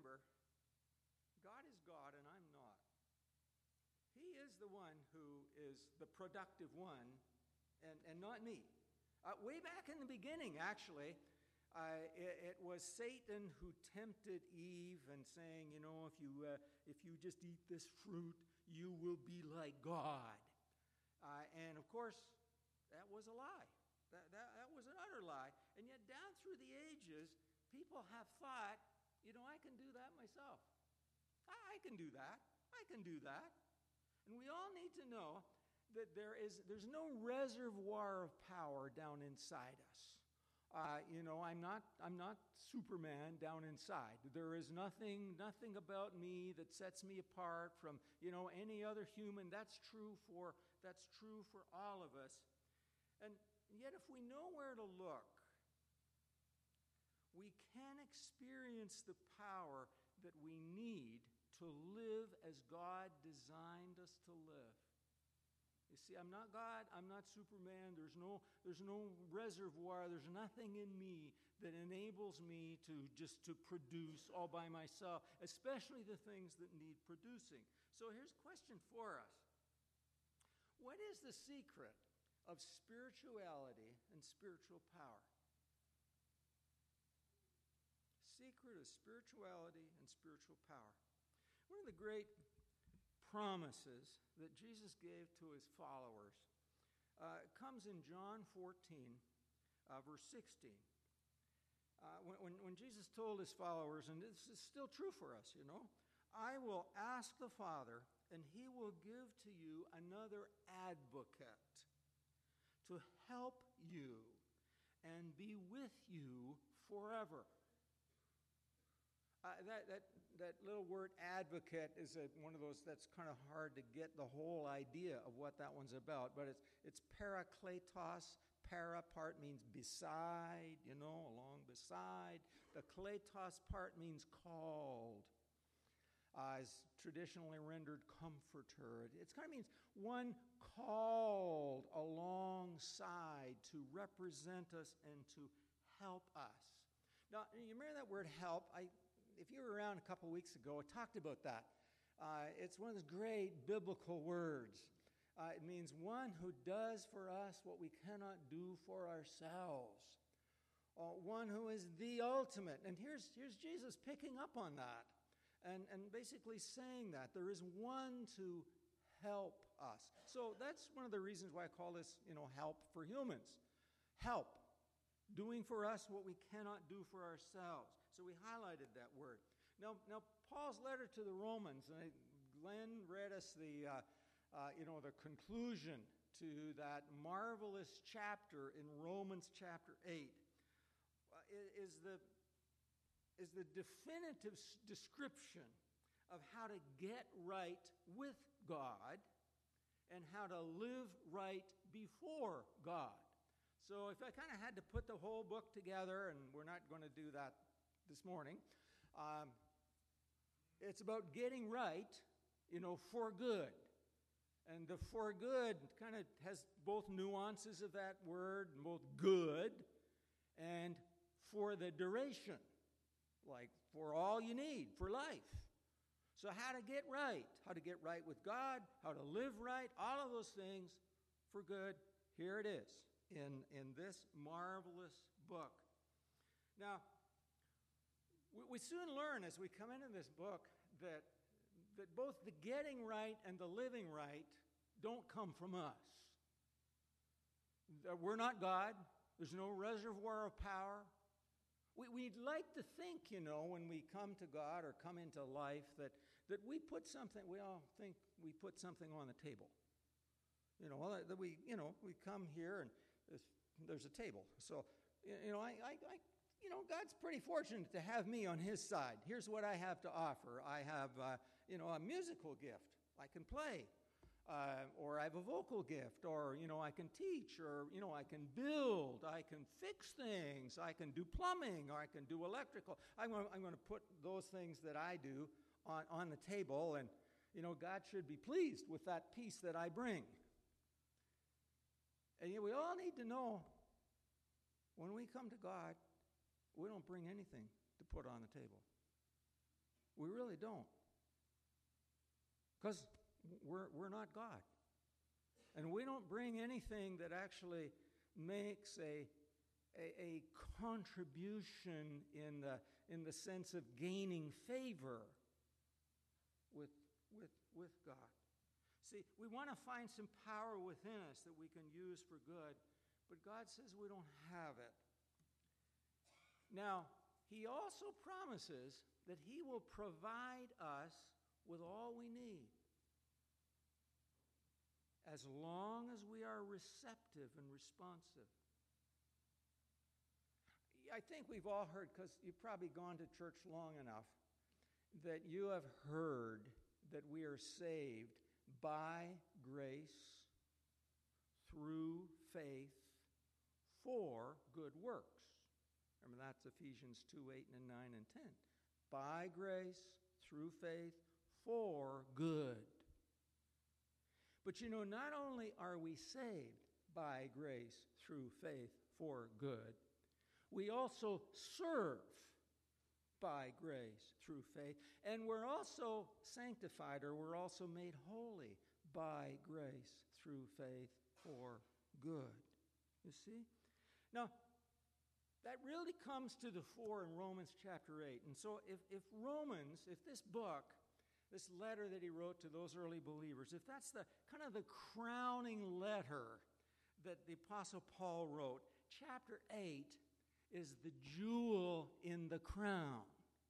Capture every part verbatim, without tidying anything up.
remember, God is God and I'm not. He is the one who is the productive one and, and not me. Uh, way back in the beginning, actually, uh, it, it was Satan who tempted Eve and saying, you know, if you, uh, if you just eat this fruit, you will be like God. Uh, and of course, that was a lie. That, that, that was an utter lie. And yet down through the ages, people have thought, you know, I can do that myself. I, I can do that. I can do that. And we all need to know that there is there's no reservoir of power down inside us. Uh, you know, I'm not I'm not Superman down inside. There is nothing nothing about me that sets me apart from, you know, any other human. That's true for that's true for all of us. And yet if we know where to look, we can experience the power that we need to live as God designed us to live. You see, I'm not God, I'm not Superman, there's no, there's no reservoir, there's nothing in me that enables me to just to produce all by myself, especially the things that need producing. So here's a question for us. What is the secret of spirituality and spiritual power? Secret of spirituality and spiritual power. One of the great promises that Jesus gave to his followers uh, comes in John fourteen, uh, verse sixteen. Uh, when, when, when Jesus told his followers, and this is still true for us, you know, I will ask the Father, and he will give to you another advocate to help you and be with you forever. Uh, that, that, that little word advocate is a, one of those that's kind of hard to get the whole idea of what that one's about. But it's, it's parakletos. Para part means beside, you know, along beside. The kletos part means called. Uh, is traditionally rendered comforter. It, it kind of means one called alongside to represent us and to help us. Now, you remember that word help? I If you were around a couple weeks ago, I talked about that. Uh, it's one of those great biblical words. Uh, it means one who does for us what we cannot do for ourselves. Uh, one who is the ultimate. And here's, here's Jesus picking up on that and, and basically saying that. There is one to help us. So that's one of the reasons why I call this, you know, help for humans. Help. Doing for us what we cannot do for ourselves. So we highlighted that word. Now, now Paul's letter to the Romans, and I, Glenn read us the, uh, uh, you know, the conclusion to that marvelous chapter in Romans chapter eight, uh, is the is the definitive description of how to get right with God and how to live right before God. So if I kind of had to put the whole book together, and we're not going to do that this morning, um, it's about getting right, you know, for good. And the for good kind of has both nuances of that word, both good and for the duration, like for all you need, for life. So how to get right, how to get right with God, how to live right, all of those things for good, here it is. In, in this marvelous book. Now, we, we soon learn as we come into this book that, that both the getting right and the living right don't come from us. That we're not God. There's no reservoir of power. We, we'd like to think, you know, when we come to God or come into life that, that we put something, we all think we put something on the table. You know, that we, you know, we come here and there's a table. So, you know, I, I, I, you know, God's pretty fortunate to have me on his side. Here's what I have to offer. I have, uh, you know, a musical gift. I can play. Uh, or I have a vocal gift. Or, you know, I can teach. Or, you know, I can build. I can fix things. I can do plumbing. Or I can do electrical. I'm going, I'm going to put those things that I do on, on the table. And, you know, God should be pleased with that piece that I bring. And yet we all need to know when we come to God, we don't bring anything to put on the table. We really don't. Because we're, we're not God. And we don't bring anything that actually makes a, a, a contribution in the, in the sense of gaining favor with, with, with God. See, we want to find some power within us that we can use for good, but God says we don't have it. Now, He also promises that He will provide us with all we need, as long as we are receptive and responsive. I think we've all heard, because you've probably gone to church long enough, that you have heard that we are saved by grace through faith for good works. Remember, that's Ephesians two, eight, and nine, and ten. By grace, through faith, for good. But you know, not only are we saved by grace, through faith, for good, we also serve by grace, through faith, and we're also sanctified, or we're also made holy by grace, through faith, for good. You see? Now, that really comes to the fore in Romans chapter eight. And so if, if Romans, if this book, this letter that he wrote to those early believers, if that's the kind of the crowning letter that the Apostle Paul wrote, chapter eight is the jewel in the crown.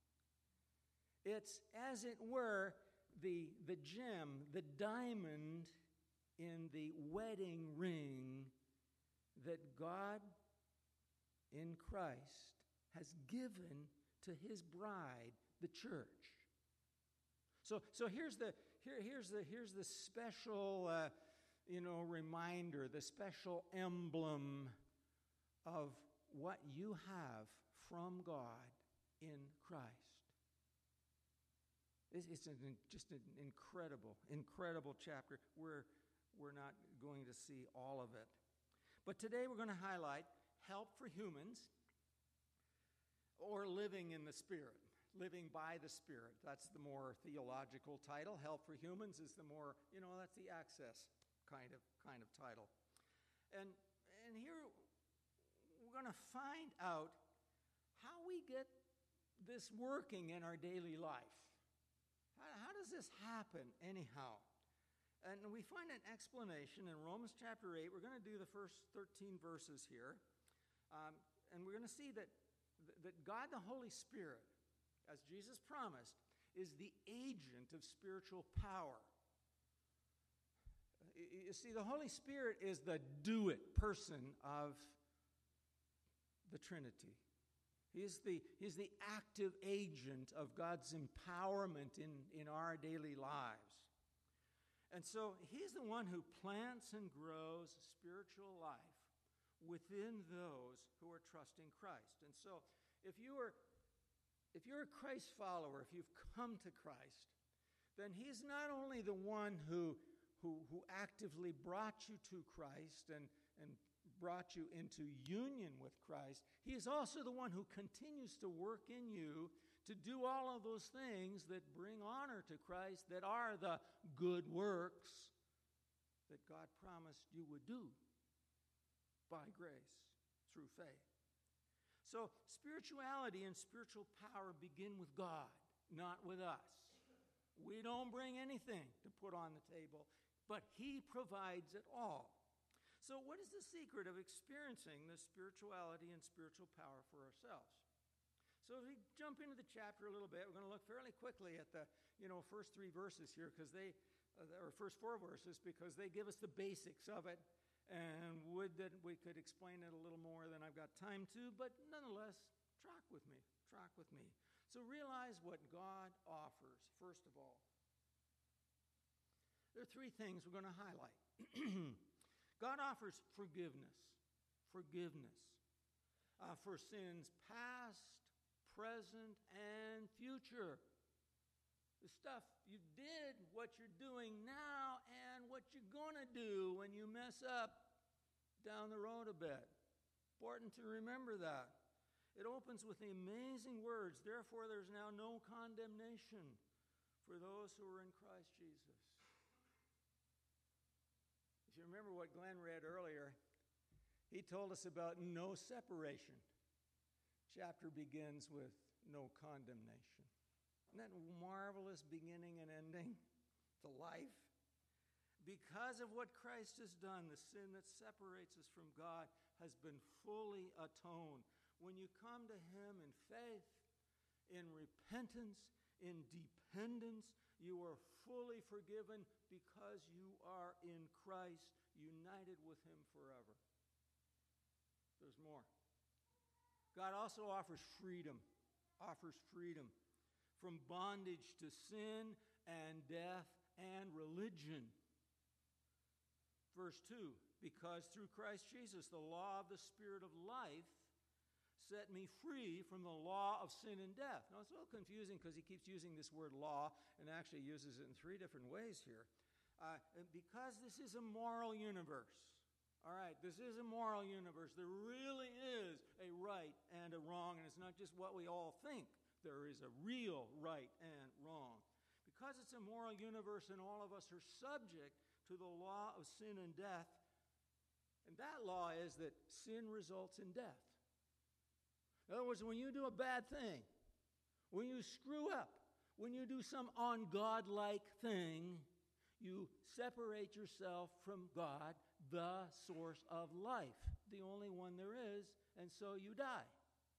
It's, as it were, the, the gem, the diamond in the wedding ring that God in Christ has given to his bride, the church. So, so here's the here, here's the here's the special uh, you know reminder, the special emblem of what you have from God in Christ. It's, it's an, just an incredible, incredible chapter. We're we're not going to see all of it, but today we're going to highlight help for humans, or living in the Spirit. Living by the Spirit. That's the more theological title. Help for humans is the more, you know, that's the access kind of kind of title. And and here we're going to find out how we get this working in our daily life. How, how does this happen anyhow? And we find an explanation in Romans chapter eight. We're going to do the first thirteen verses here. Um, and we're going to see that, that God the Holy Spirit, as Jesus promised, is the agent of spiritual power. You see, the Holy Spirit is the do-it person of the Trinity. He is the, he is the active agent of God's empowerment in, in our daily lives. And so he's the one who plants and grows spiritual life within those who are trusting Christ. And so if you are If you're a Christ follower, if you've come to Christ, then he's not only the one who, who, who actively brought you to Christ and, and brought you into union with Christ, he is also the one who continues to work in you to do all of those things that bring honor to Christ, that are the good works that God promised you would do by grace through faith. So spirituality and spiritual power begin with God, not with us. We don't bring anything to put on the table, but he provides it all. So what is the secret of experiencing this spirituality and spiritual power for ourselves? So as we jump into the chapter a little bit, we're going to look fairly quickly at the you know first three verses here, because they, uh, or first four verses, because they give us the basics of it. And would that we could explain it a little more than I've got time to, but nonetheless, track with me, track with me. So realize what God offers, first of all. There are three things we're going to highlight. God offers forgiveness, forgiveness uh, for sins past, present, and future. The stuff you did, what you're doing now, and what you're going to do when you mess up down the road a bit. Important to remember that. It opens with the amazing words, therefore there's now no condemnation for those who are in Christ Jesus. If you remember what Glenn read earlier, he told us about no separation. Chapter begins with no condemnation. Isn't that marvelous beginning and ending to life? Because of what Christ has done, the sin that separates us from God has been fully atoned. When you come to him in faith, in repentance, in dependence, you are fully forgiven because you are in Christ, united with him forever. There's more. God also offers freedom, offers freedom from bondage to sin and death and religion. Verse two, because through Christ Jesus, the law of the Spirit of life set me free from the law of sin and death. Now, it's a little confusing because he keeps using this word law and actually uses it in three different ways here. Uh, because this is a moral universe. All right, this is a moral universe. There really is a right and a wrong, and it's not just what we all think. There is a real right and wrong. Because it's a moral universe and all of us are subject to the law of sin and death, and that law is that sin results in death. In other words, when you do a bad thing, when you screw up, when you do some ungodlike thing, you separate yourself from God, the source of life, the only one there is, and so you die.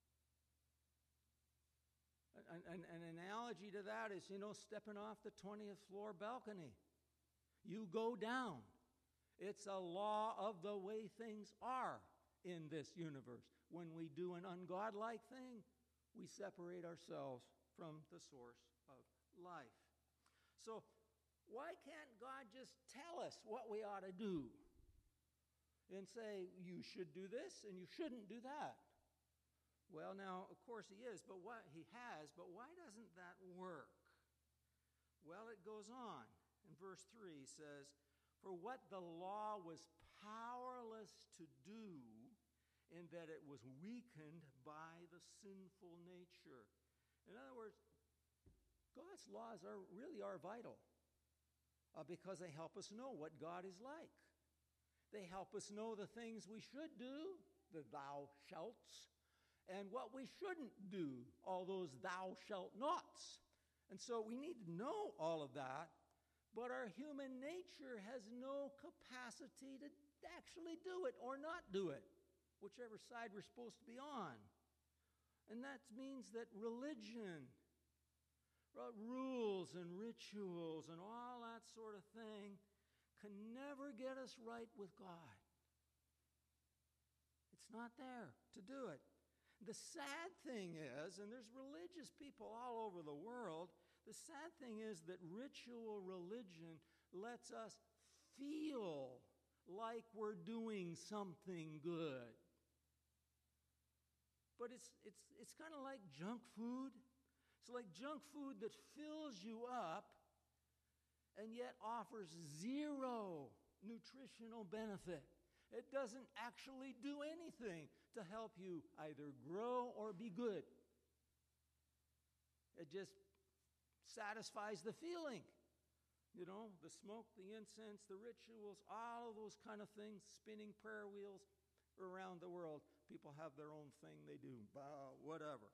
An, an, an analogy to that is, you know, stepping off the twentieth floor balcony. You go down. It's a law of the way things are in this universe. When we do an ungodlike thing, we separate ourselves from the source of life. So, why can't God just tell us what we ought to do? And say, you should do this and you shouldn't do that. Well, now, of course he is, but what he has, but why doesn't that work? Well, it goes on. In verse three says, for what the law was powerless to do, in that it was weakened by the sinful nature. In other words, God's laws are really are vital uh, because they help us know what God is like. They help us know the things we should do, the thou shalts, and what we shouldn't do, all those thou shalt nots. And so we need to know all of that, but our human nature has no capacity to actually do it or not do it, whichever side we're supposed to be on. And that means that religion, rules and rituals and all that sort of thing can never get us right with God. It's not there to do it. The sad thing is, and there's religious people all over the world, the sad thing is that ritual religion lets us feel like we're doing something good. But it's it's it's kind of like junk food. It's like junk food that fills you up and yet offers zero nutritional benefit. It doesn't actually do anything to help you either grow or be good. It just satisfies the feeling. You know, the smoke, the incense, the rituals, all of those kind of things, spinning prayer wheels around the world. People have their own thing they do, bow, whatever.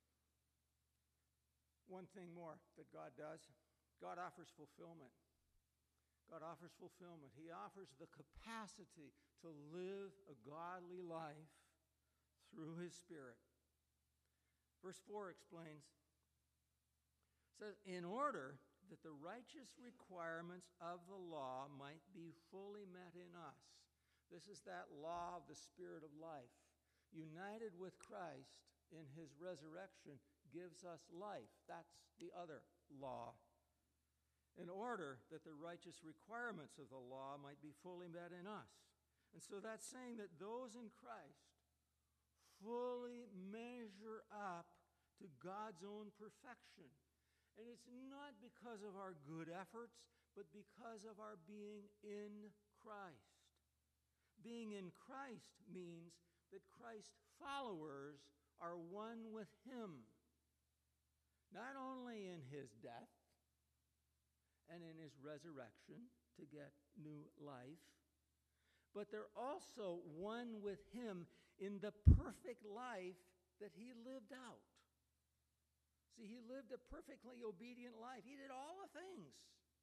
One thing more that God does, God offers fulfillment. God offers fulfillment. He offers the capacity to live a godly life through his Spirit. Verse four explains, says, in order that the righteous requirements of the law might be fully met in us. This is that law of the Spirit of life. United with Christ in his resurrection gives us life. That's the other law. In order that the righteous requirements of the law might be fully met in us. And so that's saying that those in Christ fully measure up to God's own perfection. And it's not because of our good efforts, but because of our being in Christ. Being in Christ means that Christ's followers are one with him, not only in his death and in his resurrection to get new life, but they're also one with him in the perfect life that he lived out. See, he lived a perfectly obedient life. He did all the things.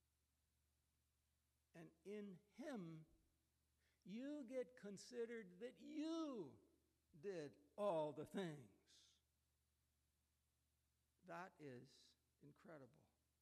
And in him, you get considered that you did all the things. That is incredible.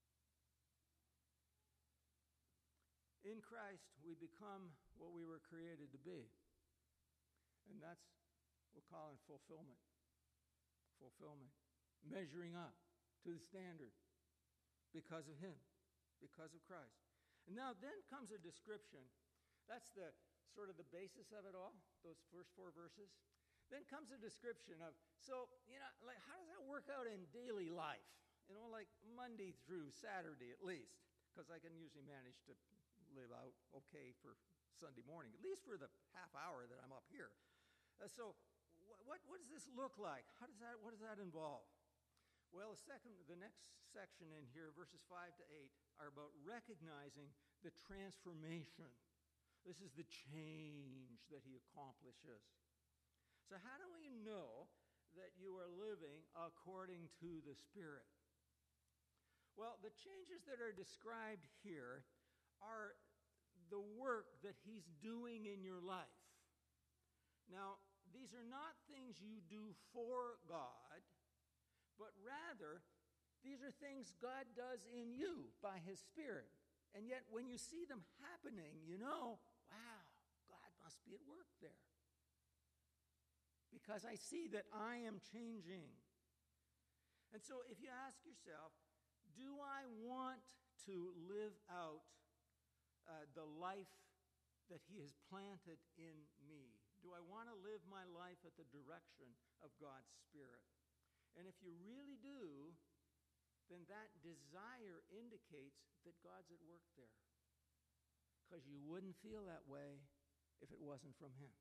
In Christ, we become what we were created to be. And that's what we're calling fulfillment. Fulfillment. Measuring up to the standard because of him, because of Christ. And now then comes a description. That's the sort of the basis of it all, those first four verses. Then comes a description of, so, you know, like, how does that work out in daily life? You know, like Monday through Saturday at least, because I can usually manage to live out okay for Sunday morning, at least for the half hour that I'm up here. Uh, so wh- what, what does this look like? How does that, what does that involve? Well, the, second, the next section in here, verses five to eight, are about recognizing the transformation. This is the change that he accomplishes. So how do we know that you are living according to the Spirit? Well, the changes that are described here are the work that he's doing in your life. Now, these are not things you do for God, but rather, these are things God does in you by his Spirit. And yet, when you see them happening, you know, wow, God must be at work there. Because I see that I am changing. And so if you ask yourself, do I want to live out uh, the life that he has planted in me? Do I want to live my life at the direction of God's Spirit? And if you really do, then that desire indicates that God's at work there. Because you wouldn't feel that way if it wasn't from him.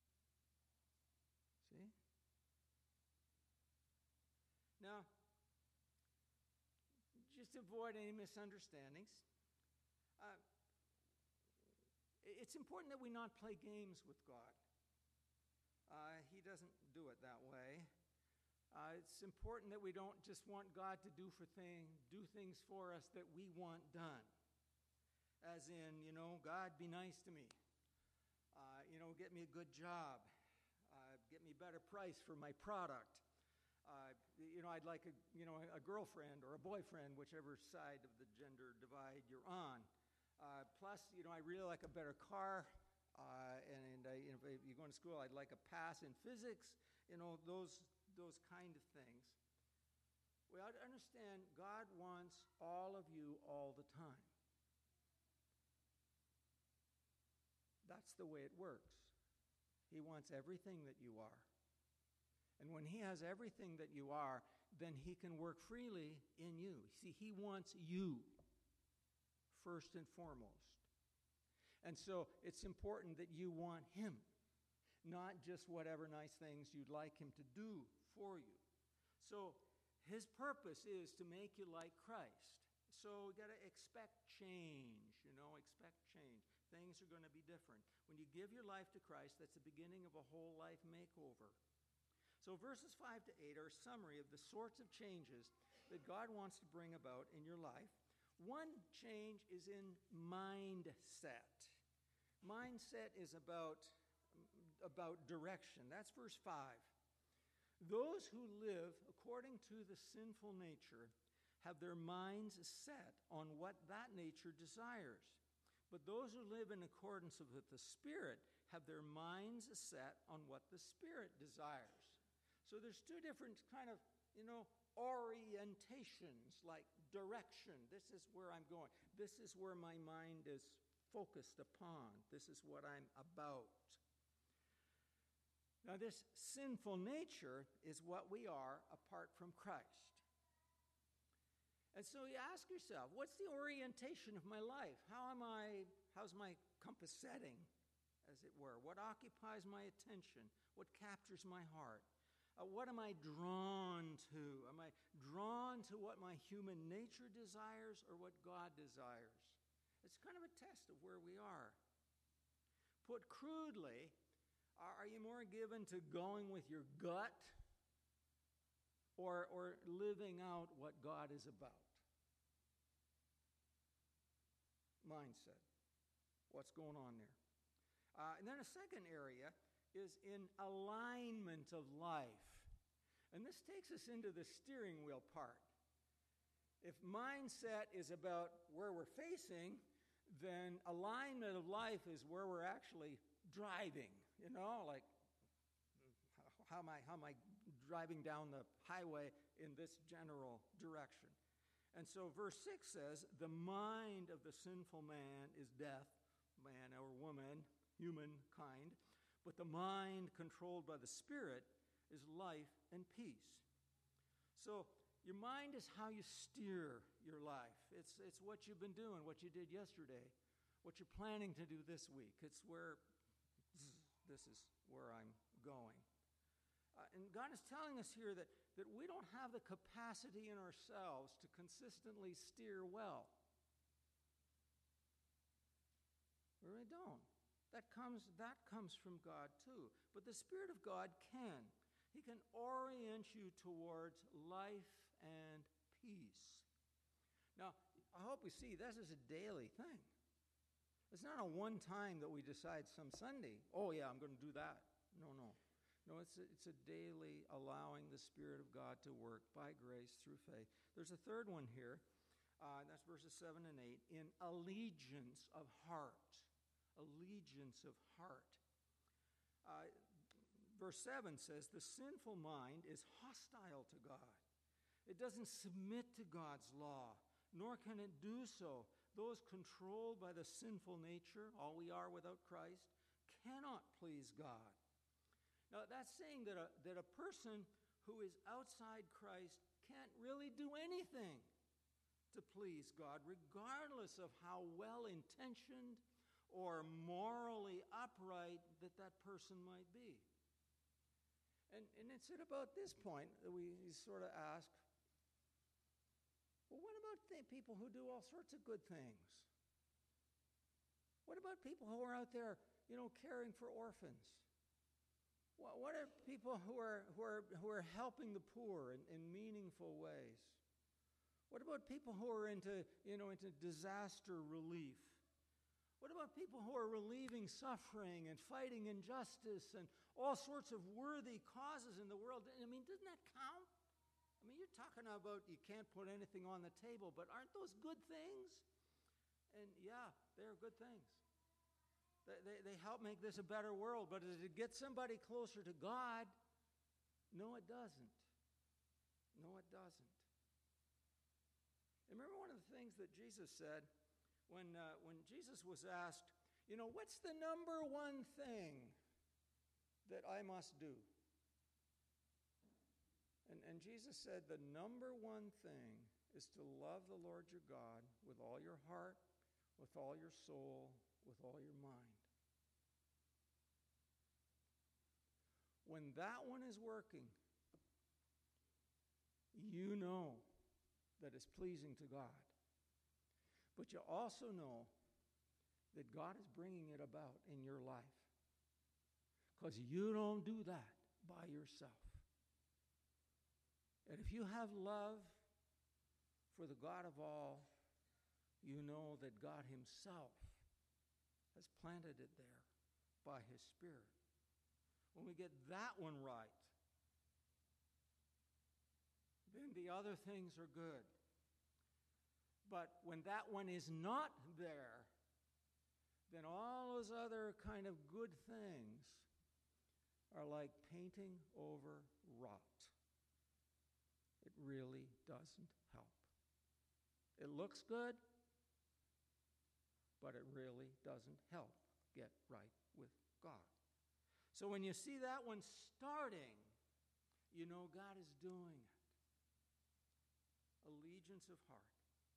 See? Now, just to avoid any misunderstandings, uh, it's important that we not play games with God. Uh, he doesn't do it that way. Uh, it's important that we don't just want God to do for thing, do things for us that we want done. As in, you know, God, be nice to me. Uh, you know, get me a good job. Uh, get me a better price for my product. Uh, you know, I'd like a, you know, a girlfriend or a boyfriend, whichever side of the gender divide you're on. Uh, plus, you know, I really like a better car. Uh, and uh, you know, if you're going to school, I'd like a pass in physics. You know, those those kind of things. We ought to understand God wants all of you all the time. That's the way it works. He wants everything that you are. And when he has everything that you are, then he can work freely in you. See, he wants you first and foremost. And so it's important that you want him, not just whatever nice things you'd like him to do for you. So his purpose is to make you like Christ. So we got to expect change, you know, expect change. Things are going to be different. When you give your life to Christ, that's the beginning of a whole life makeover. So verses five to eight are a summary of the sorts of changes that God wants to bring about in your life. One change is in mindset. Mindset is about, about direction. That's verse five. Those who live according to the sinful nature have their minds set on what that nature desires. But those who live in accordance with the Spirit have their minds set on what the Spirit desires. So there's two different kind of, you know, orientations, like direction. This is where I'm going. This is where my mind is focused upon. This is what I'm about. Now, this sinful nature is what we are apart from Christ. And so you ask yourself, what's the orientation of my life? How am I, how's my compass setting, as it were? What occupies my attention? What captures my heart? Uh, what am I drawn to? Am I drawn to what my human nature desires or what God desires? It's kind of a test of where we are. Put crudely, are you more given to going with your gut or, or living out what God is about? Mindset. What's going on there? Uh, and then a second area is in alignment of life. And this takes us into the steering wheel part. If mindset is about where we're facing, then alignment of life is where we're actually driving. You know, like how am I, how am I driving down the highway in this general direction? And so verse six says, the mind of the sinful man is death, man or woman, humankind, but the mind controlled by the Spirit is life and peace. So your mind is how you steer your life. It's, it's what you've been doing, what you did yesterday, what you're planning to do this week. It's where, this is where I'm going. Uh, and God is telling us here that, that we don't have the capacity in ourselves to consistently steer well. We really don't. That comes, that comes from God too. But the Spirit of God can. He can orient you towards life and peace. Now, I hope we see this is a daily thing. It's not a one time that we decide some Sunday, oh yeah, I'm going to do that. No, no. No, it's a, it's a daily allowing the Spirit of God to work by grace through faith. There's a third one here. Uh, that's verses seven and eight. In allegiance of heart. Allegiance of heart. Uh, verse seven says, the sinful mind is hostile to God. It doesn't submit to God's law, nor can it do so. Those controlled by the sinful nature, all we are without Christ, cannot please God. Now, that's saying that a, that a person who is outside Christ can't really do anything to please God, regardless of how well-intentioned or morally upright that that person might be. And, and it's at about this point that we sort of ask, well, what about th- people who do all sorts of good things? What about people who are out there, you know, caring for orphans? What, what are people who are, who are, who are helping the poor in, in meaningful ways? What about people who are into, you know, into disaster relief? What about people who are relieving suffering and fighting injustice and all sorts of worthy causes in the world? I mean, doesn't that count? I mean, you're talking about you can't put anything on the table, but aren't those good things? And yeah, they're good things. They, they, they help make this a better world, but does it get somebody closer to God? No, it doesn't. No, it doesn't. And remember one of the things that Jesus said when, uh, when Jesus was asked, you know, what's the number one thing that I must do? And, and Jesus said the number one thing is to love the Lord your God with all your heart, with all your soul, with all your mind. When that one is working, you know that it's pleasing to God. But you also know that God is bringing it about in your life. Because you don't do that by yourself. And if you have love for the God of all, you know that God himself has planted it there by his Spirit. When we get that one right, then the other things are good. But when that one is not there, then all those other kind of good things are like painting over rot. It really doesn't help. It looks good, but it really doesn't help get right with God. So when you see that one starting, you know God is doing it. Allegiance of heart.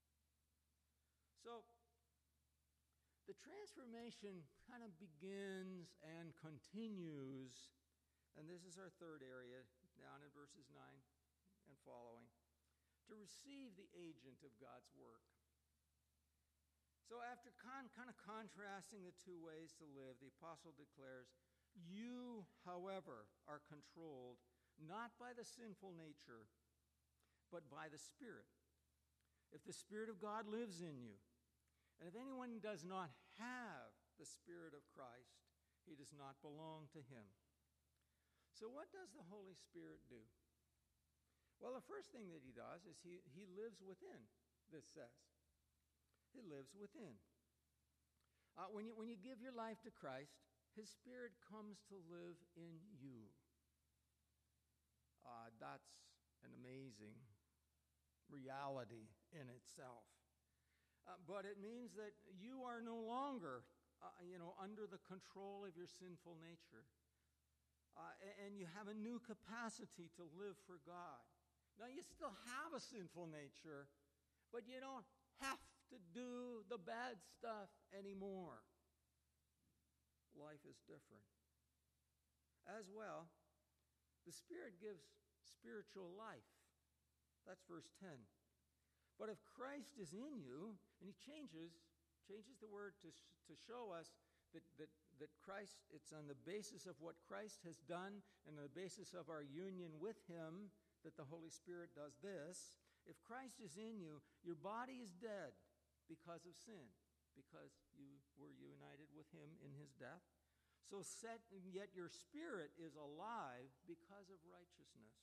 So the transformation kind of begins and continues, and this is our third area down in verses nine and following, to receive the agent of God's work. So after con- kind of contrasting the two ways to live, the apostle declares, you, however, are controlled not by the sinful nature, but by the Spirit. If the Spirit of God lives in you, and if anyone does not have the Spirit of Christ, he does not belong to him. So what does the Holy Spirit do? Well, the first thing that he does is he, he lives within, this says. He lives within. Uh, when you, when you give your life to Christ, his Spirit comes to live in you. Uh, that's an amazing reality in itself. Uh, but it means that you are no longer, uh, you know, under the control of your sinful nature. Uh, and you have a new capacity to live for God. Now, you still have a sinful nature, but you don't have to do the bad stuff anymore. Life is different. As well, the Spirit gives spiritual life. That's verse ten. But if Christ is in you, and he changes, changes the word to, to show us that, that, that Christ, it's on the basis of what Christ has done and on the basis of our union with him that the Holy Spirit does this. If Christ is in you, your body is dead because of sin, because you were united with him in his death. So set, yet your spirit is alive because of righteousness.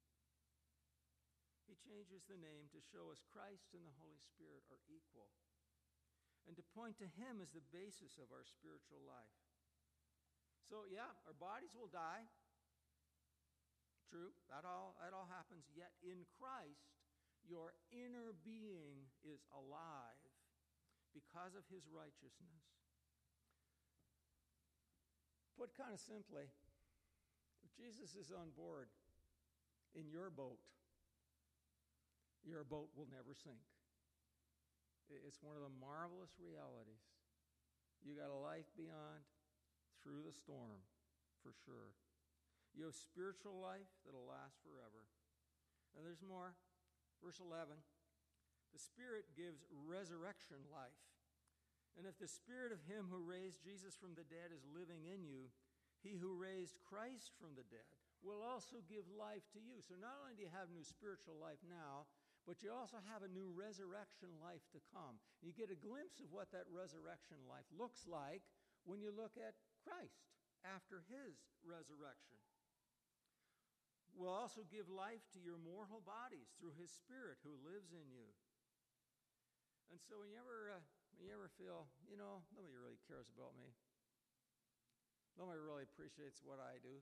He changes the name to show us Christ and the Holy Spirit are equal, and to point to him as the basis of our spiritual life. So yeah, our bodies will die. True, that all, that all happens. Yet in Christ, your inner being is alive because of his righteousness. Put kind of simply, if Jesus is on board in your boat, your boat will never sink. It's one of the marvelous realities. You got a life beyond, through the storm, for sure. You have spiritual life that'll last forever. And there's more. Verse eleven, the Spirit gives resurrection life. And if the Spirit of him who raised Jesus from the dead is living in you, he who raised Christ from the dead will also give life to you. So not only do you have new spiritual life now, but you also have a new resurrection life to come. You get a glimpse of what that resurrection life looks like when you look at Christ after his resurrection. Will also give life to your mortal bodies through his Spirit who lives in you. And so when you ever, uh, when you ever feel, you know, nobody really cares about me. Nobody really appreciates what I do.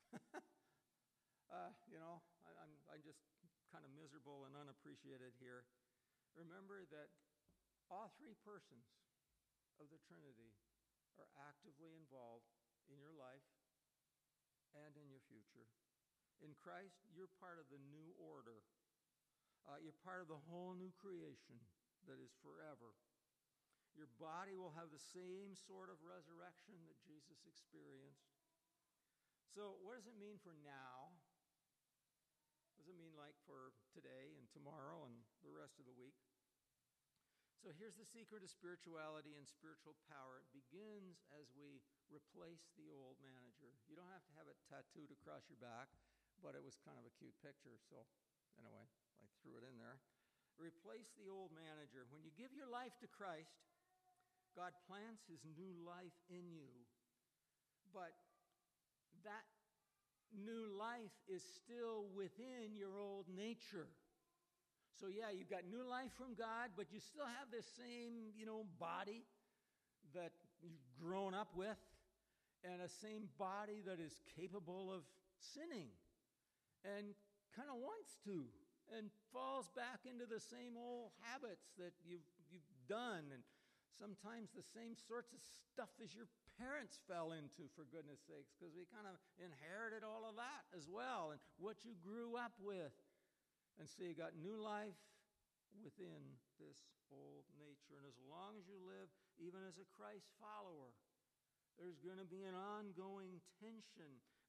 uh, you know, I, I'm, I'm just kind of miserable and unappreciated here. Remember that all three persons of the Trinity are actively involved in your life and in your future. In Christ, you're part of the new order. Uh, you're part of the whole new creation that is forever. Your body will have the same sort of resurrection that Jesus experienced. So what does it mean for now? What does it mean like for today and tomorrow and the rest of the week? So here's the secret of spirituality and spiritual power. It begins as we replace the old manager. You don't have to have it tattooed across your back, but it was kind of a cute picture, so anyway, I threw it in there. Replace the old manager. When you give your life to Christ, God plants his new life in you. But that new life is still within your old nature. So yeah, you've got new life from God, but you still have this same, you know, body that you've grown up with, and a same body that is capable of sinning and kind of wants to, and falls back into the same old habits that you've you've done, and sometimes the same sorts of stuff as your parents fell into, for goodness sakes, because we kind of inherited all of that as well, and what you grew up with. And so you got new life within this old nature. And as long as you live, even as a Christ follower, there's going to be an ongoing tension,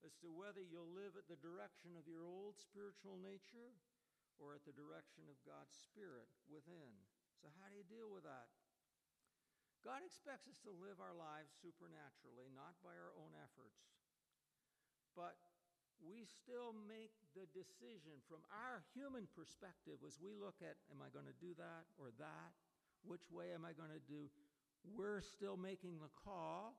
as to whether you'll live at the direction of your old spiritual nature or at the direction of God's Spirit within. So how do you deal with that? God expects us to live our lives supernaturally, not by our own efforts. But we still make the decision from our human perspective as we look at, am I going to do that or that? Which way am I going to do? We're still making the call,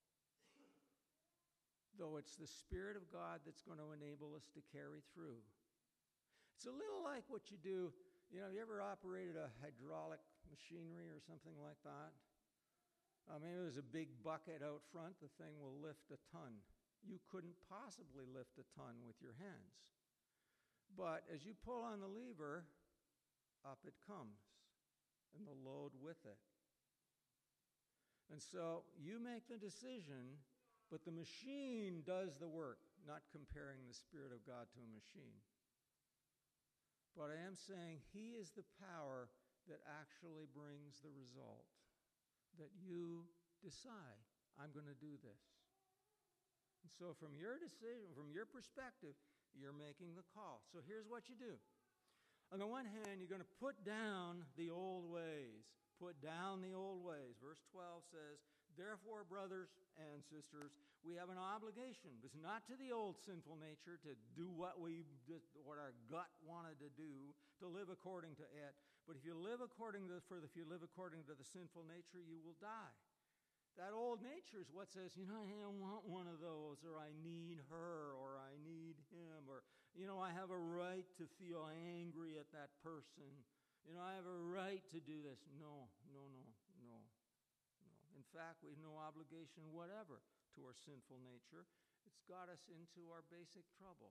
though it's the Spirit of God that's going to enable us to carry through. It's a little like what you do, you know, have you ever operated a hydraulic machinery or something like that? Uh, maybe there's a big bucket out front, the thing will lift a ton. You couldn't possibly lift a ton with your hands. But as you pull on the lever, up it comes, and the load with it. And so you make the decision, but the machine does the work, not comparing the Spirit of God to a machine. But I am saying He is the power that actually brings the result. That you decide, I'm going to do this. And so from your decision, from your perspective, you're making the call. So here's what you do. On the one hand, you're going to put down the old ways. Put down the old ways. Verse twelve says, therefore, brothers and sisters, we have an obligation. It's not to the old sinful nature to do what we, what our gut wanted to do, to live according to it. But if you live according to, for if you live according to the sinful nature, you will die. That old nature is what says, you know, I don't want one of those, or I need her, or I need him, or, you know, I have a right to feel angry at that person. You know, I have a right to do this. No, no, no, no, no. In fact, we have no obligation whatever to our sinful nature. It's got us into our basic trouble.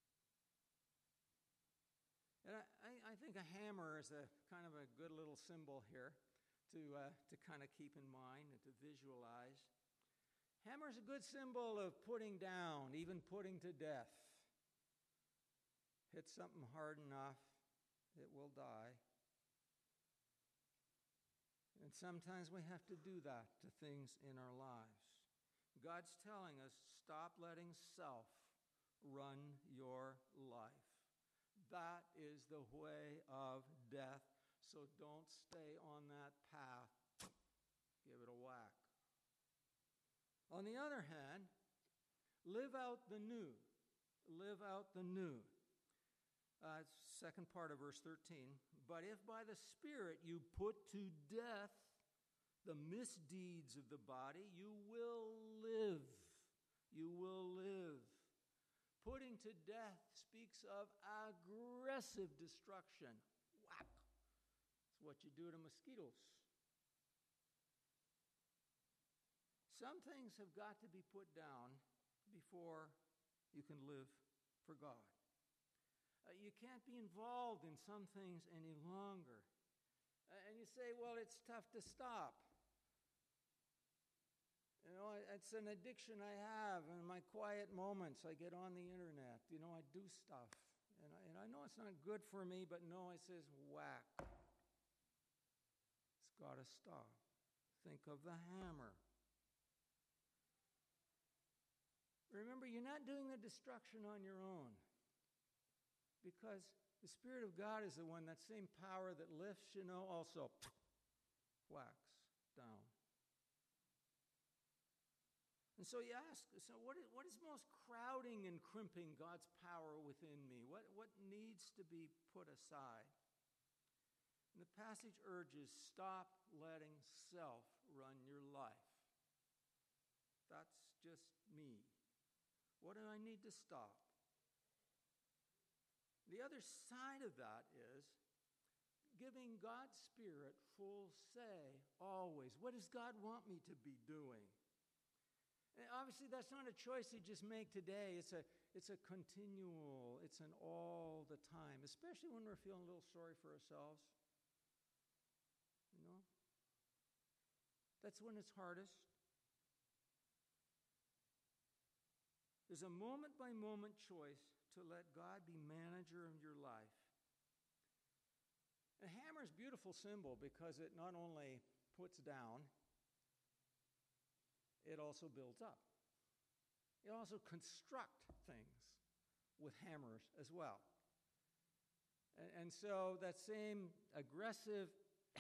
And I, I think a hammer is a kind of a good little symbol here to uh, to kind of keep in mind and to visualize. Hammer is a good symbol of putting down, even putting to death. Hit something hard enough, it will die. And sometimes we have to do that to things in our lives. God's telling us, stop letting self run your life. That is the way of death, so don't stay on that path. Give it a whack. On the other hand, live out the new. Live out the new. Uh, second part of verse thirteen. But if by the Spirit you put to death the misdeeds of the body, you will live. You will live. Putting to death speaks of aggressive destruction. Whack. It's what you do to mosquitoes. Some things have got to be put down before you can live for God. Uh, you can't be involved in some things any longer. Uh, and you say, well, it's tough to stop. You know, it's an addiction I have. In my quiet moments, I get on the internet. You know, I do stuff. And I, and I know it's not good for me, but no, it says whack. It's got to stop. Think of the hammer. Remember, you're not doing the destruction on your own. Because the Spirit of God is the one, that same power that lifts, you know, also whacks down. And so you ask, so what is, what is most crowding and crimping God's power within me? What, what needs to be put aside? And the passage urges, stop letting self run your life. That's just me. What do I need to stop? The other side of that is giving God's Spirit full say always. What does God want me to be doing? And obviously, that's not a choice you just make today. It's a, it's a continual, it's an all the time, especially when we're feeling a little sorry for ourselves. You know? That's when it's hardest. There's a moment-by-moment choice to let God be manager of your life. A hammer is a beautiful symbol because it not only puts down, it also builds up. You also construct things with hammers as well. And, and so that same aggressive,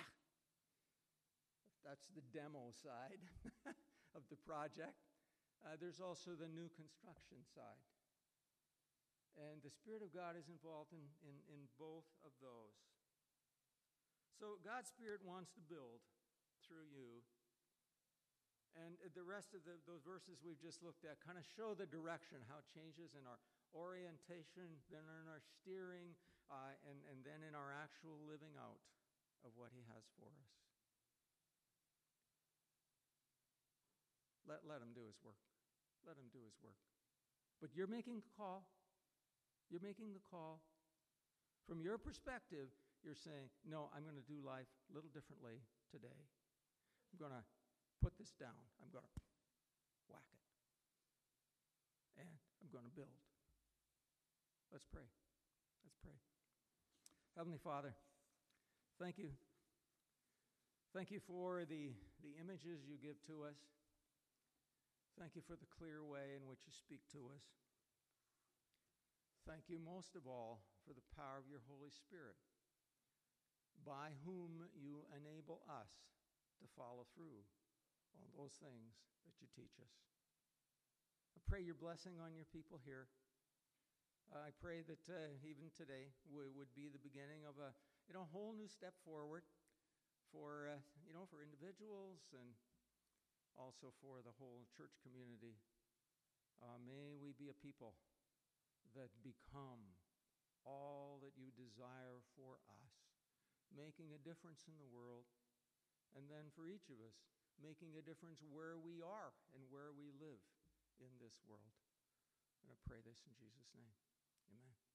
that's the demo side of the project. Uh, there's also the new construction side. And the Spirit of God is involved in, in, in both of those. So God's Spirit wants to build through you. And the rest of the, those verses we've just looked at kind of show the direction, how it changes in our orientation, then in our steering, uh, and, and then in our actual living out of what He has for us. Let, let Him do His work. Let Him do His work. But you're making the call. You're making the call. From your perspective, you're saying, no, I'm going to do life a little differently today. I'm going to put this down. I'm going to whack it. And I'm going to build. Let's pray. Let's pray. Heavenly Father, thank you. Thank you for the, the images you give to us. Thank you for the clear way in which you speak to us. Thank you most of all for the power of your Holy Spirit, by whom you enable us to follow through on those things that you teach us. I pray your blessing on your people here. Uh, I pray that uh, even today w- would be the beginning of a you know whole new step forward for uh, you know for individuals and also for the whole church community. Uh, may we be a people that become all that you desire for us, making a difference in the world, and then for each of us, making a difference where we are and where we live in this world. And I pray this in Jesus' name.